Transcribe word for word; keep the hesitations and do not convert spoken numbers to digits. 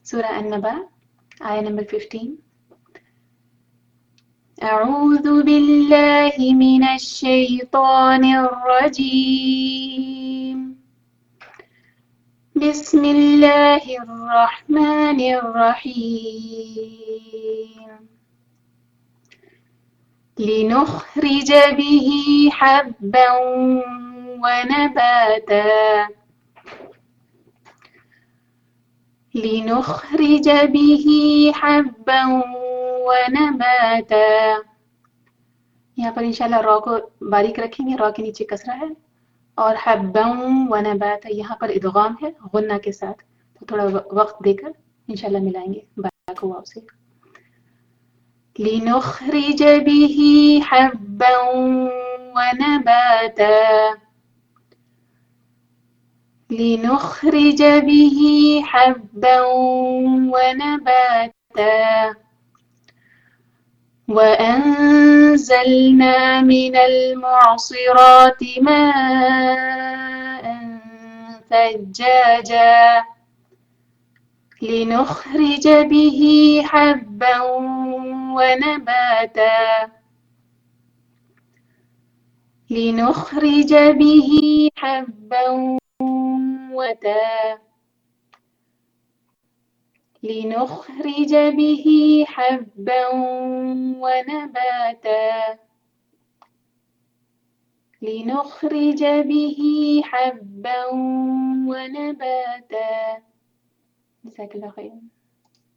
Surah An-Naba, ayah number fifteen. أعوذ بالله من الشيطان الرجيم بسم الله الرحمن الرحيم لنخرج به حبا ونباتا لنخرج به حبا ونباتا. یہاں پر انشاءاللہ را کو باریک رکھیں گے، را کے نیچے کسرہ ہے، اور حبا ونباتا یہاں پر ادغام ہے غنہ کے ساتھ، تو تھوڑا وقت دے کر انشاءاللہ ملائیں گے با کو واو سے. لنخرج به حبا ونباتا لنخرج به حبا ونباتا وأنزلنا من المعصرات ماء ثجاجا لنخرج به حبا ونباتا لنخرج به حبا وتا لنخرج به حبا ونباتا لنخرج به حبا ونباتا. جزاك الله خيرا.